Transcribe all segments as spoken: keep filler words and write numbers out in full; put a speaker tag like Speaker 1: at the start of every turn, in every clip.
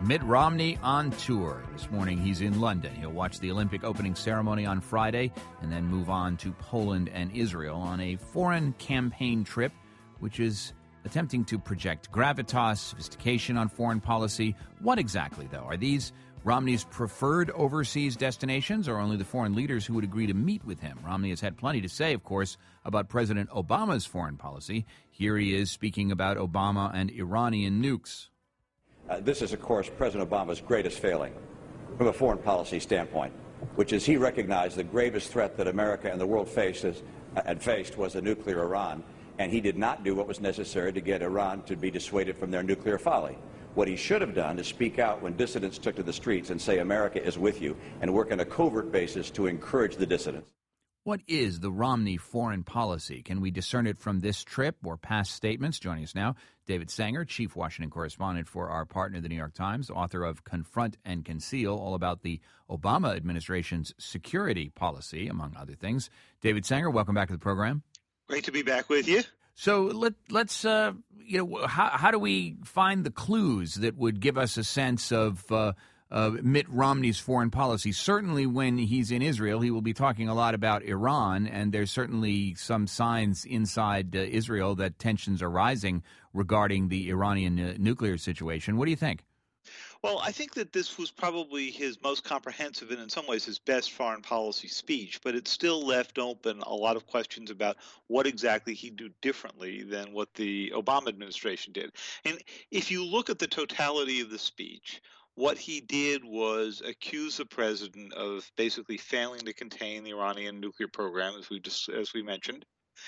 Speaker 1: Mitt Romney on tour. This morning he's in London. He'll watch the Olympic opening ceremony on Friday and then move on to Poland and Israel on a foreign campaign trip, which is attempting to project gravitas, sophistication on foreign policy. What exactly, though? Are these Romney's preferred overseas destinations, or only the foreign leaders who would agree to meet with him? Romney has had plenty to say, of course, about President Obama's foreign policy. Here he is speaking about Obama and Iranian nukes.
Speaker 2: Uh, this is, of course, President Obama's greatest failing from a foreign policy standpoint, which is he recognized the gravest threat that America and the world faces, uh, had faced was a nuclear Iran, and he did not do what was necessary to get Iran to be dissuaded from their nuclear folly. What he should have done is speak out when dissidents took to the streets and say America is with you, and work on a covert basis to encourage the dissidents.
Speaker 1: What is the Romney foreign policy? Can we discern it from this trip or past statements? Joining us now, David Sanger, chief Washington correspondent for our partner, the New York Times, author of Confront and Conceal, all about the Obama administration's security policy, among other things. David Sanger, welcome back to the program.
Speaker 3: Great to be back with you.
Speaker 1: So let, let's, uh, you know, how, how do we find the clues that would give us a sense of uh, uh, Mitt Romney's foreign policy? Certainly when he's in Israel, he will be talking a lot about Iran, and there's certainly some signs inside uh, Israel that tensions are rising regarding the Iranian uh, nuclear situation. What do you think?
Speaker 3: Well, I think that this was probably his most comprehensive and in some ways his best foreign policy speech, but it still left open a lot of questions about what exactly he'd do differently than what the Obama administration did. And if you look at the totality of the speech, what he did was accuse the president of basically failing to contain the Iranian nuclear program, as we just as we mentioned,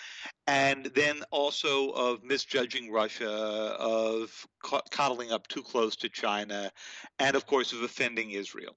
Speaker 3: and then also of misjudging Russia, of coddling up too close to China, and of course of offending Israel.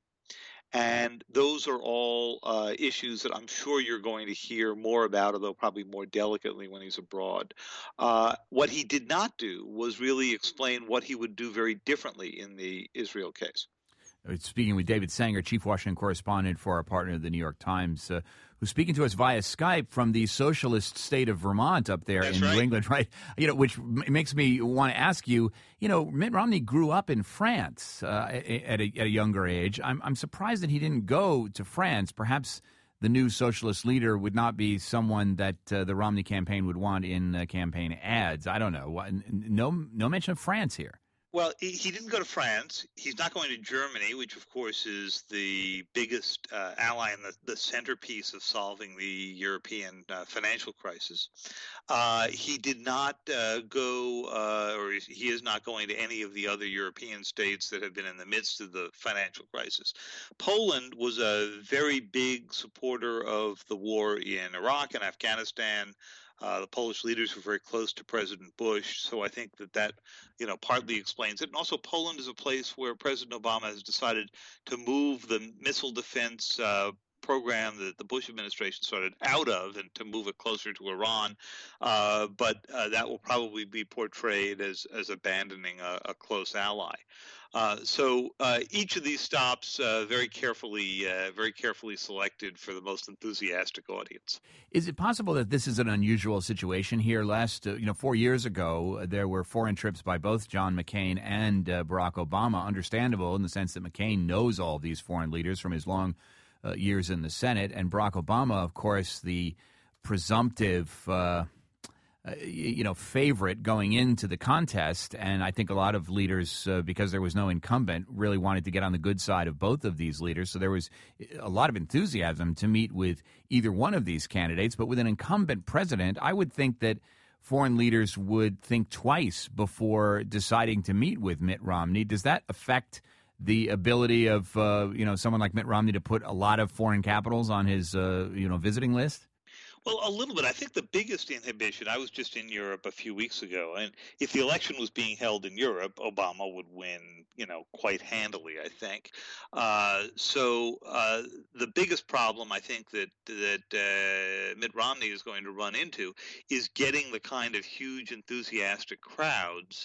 Speaker 3: And those are all uh, issues that I'm sure you're going to hear more about, although probably more delicately when he's abroad. Uh, what he did not do was really explain what he would do very differently in the Israel case.
Speaker 1: Speaking with David Sanger, chief Washington correspondent for our partner, the New York Times, uh, who's speaking to us via Skype from the socialist state of Vermont up there
Speaker 3: That's
Speaker 1: in
Speaker 3: right.
Speaker 1: New England, right? You know, which m- makes me want to ask you, you know, Mitt Romney grew up in France uh, at, a, at a younger age. I'm, I'm surprised that he didn't go to France. Perhaps the new socialist leader would not be someone that uh, the Romney campaign would want in uh, campaign ads. I don't know. No, no mention of France here.
Speaker 3: Well, he, he didn't go to France. He's not going to Germany, which, of course, is the biggest uh, ally and the, the centerpiece of solving the European uh, financial crisis. Uh, he did not uh, go, uh, or he is not going to any of the other European states that have been in the midst of the financial crisis. Poland was a very big supporter of the war in Iraq and Afghanistan. Uh, the Polish leaders were very close to President Bush, so I think that that, you know, partly explains it. And also, Poland is a place where President Obama has decided to move the missile defense uh, program that the Bush administration started out of and to move it closer to Iran. Uh, but uh, that will probably be portrayed as, as abandoning a, a close ally. Uh, so uh, each of these stops uh, very carefully, uh, very carefully selected for the most enthusiastic audience.
Speaker 1: Is it possible that this is an unusual situation here? Last, uh, you know, four years ago, uh, there were foreign trips by both John McCain and uh, Barack Obama. Understandable in the sense that McCain knows all these foreign leaders from his long uh, years in the Senate, and Barack Obama, of course, the presumptive. Uh, Uh, you know, favorite going into the contest. And I think a lot of leaders, uh, because there was no incumbent, really wanted to get on the good side of both of these leaders. So there was a lot of enthusiasm to meet with either one of these candidates. But with an incumbent president, I would think that foreign leaders would think twice before deciding to meet with Mitt Romney. Does that affect the ability of, uh, you know, someone like Mitt Romney to put a lot of foreign capitals on his, uh, you know, visiting list?
Speaker 3: Well, a little bit. I think the biggest inhibition, I was just in Europe a few weeks ago, and if the election was being held in Europe, Obama would win, you know, quite handily, I think. Uh, so uh, the biggest problem I think that, that uh, Mitt Romney is going to run into is getting the kind of huge enthusiastic crowds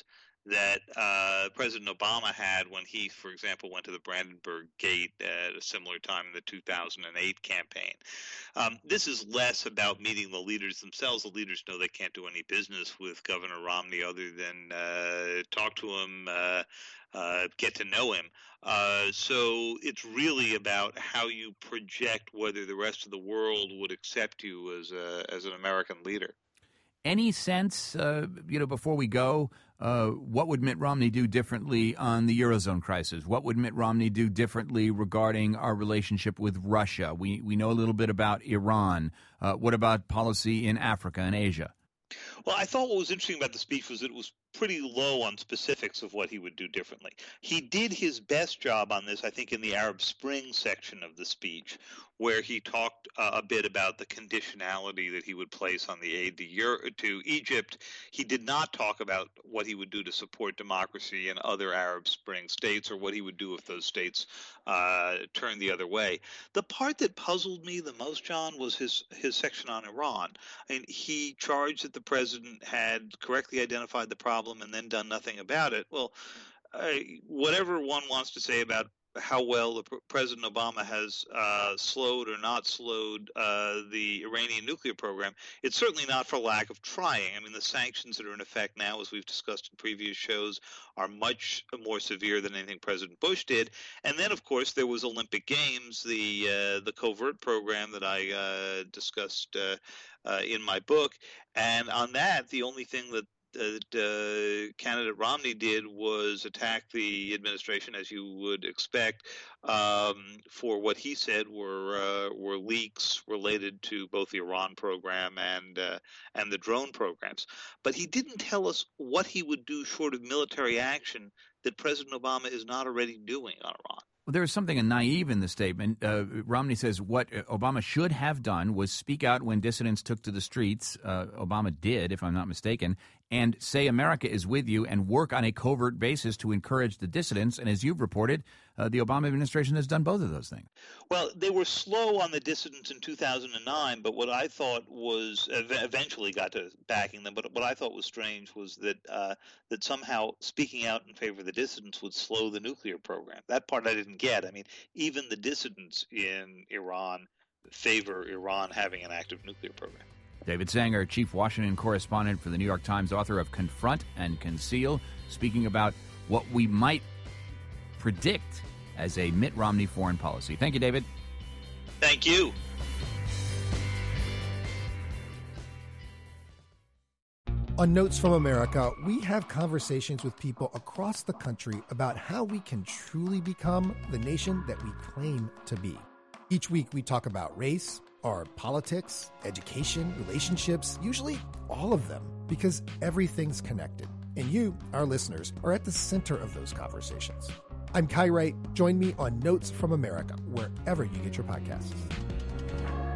Speaker 3: that uh, President Obama had when he, for example, went to the Brandenburg Gate at a similar time in the two thousand eight campaign. Um, this is less about meeting the leaders themselves. The leaders know they can't do any business with Governor Romney other than uh, talk to him, uh, uh, get to know him. Uh, so it's really about how you project whether the rest of the world would accept you as a, as an American leader.
Speaker 1: Any sense, uh, you know, before we go, uh, what would Mitt Romney do differently on the Eurozone crisis? What would Mitt Romney do differently regarding our relationship with Russia? We we know a little bit about Iran. Uh, what about policy in Africa and Asia?
Speaker 3: Well, I thought what was interesting about the speech was that it was pretty low on specifics of what he would do differently. He did his best job on this, I think, in the Arab Spring section of the speech, where he talked uh, a bit about the conditionality that he would place on the aid to, Euro- to Egypt. He did not talk about what he would do to support democracy in other Arab Spring states or what he would do if those states uh, turned the other way. The part that puzzled me the most, John, was his, his section on Iran. I mean, he charged that the president had correctly identified the problem and then done nothing about it. Well, uh, whatever one wants to say about how well the President Obama has uh, slowed or not slowed uh, the Iranian nuclear program, it's certainly not for lack of trying. I mean, the sanctions that are in effect now, as we've discussed in previous shows, are much more severe than anything President Bush did. And then, of course, there was Olympic Games, the uh, the covert program that I uh, discussed uh, uh, in my book. And on that, the only thing that that uh, candidate Romney did was attack the administration, as you would expect, um, for what he said were uh, were leaks related to both the Iran program and uh, and the drone programs. But he didn't tell us what he would do short of military action that President Obama is not already doing on Iran.
Speaker 1: Well, there is something naive in the statement. Uh, Romney says what Obama should have done was speak out when dissidents took to the streets. Uh, Obama did, if I'm not mistaken, and say America is with you and work on a covert basis to encourage the dissidents. And as you've reported, uh, the Obama administration has done both of those things.
Speaker 3: Well, they were slow on the dissidents in two thousand nine, but what I thought was eventually got to backing them. But what I thought was strange was that uh, that somehow speaking out in favor of the dissidents would slow the nuclear program. That part I didn't get. I mean, even the dissidents in Iran favor Iran having an active nuclear program.
Speaker 1: David Sanger, chief Washington correspondent for the New York Times, author of Confront and Conceal, speaking about what we might predict as a Mitt Romney foreign policy. Thank you, David.
Speaker 3: Thank you.
Speaker 4: On Notes from America, we have conversations with people across the country about how we can truly become the nation that we claim to be. Each week we talk about race, our politics, education, relationships, usually all of them, because everything's connected. And you, our listeners, are at the center of those conversations. I'm Kai Wright. Join me on Notes from America, wherever you get your podcasts.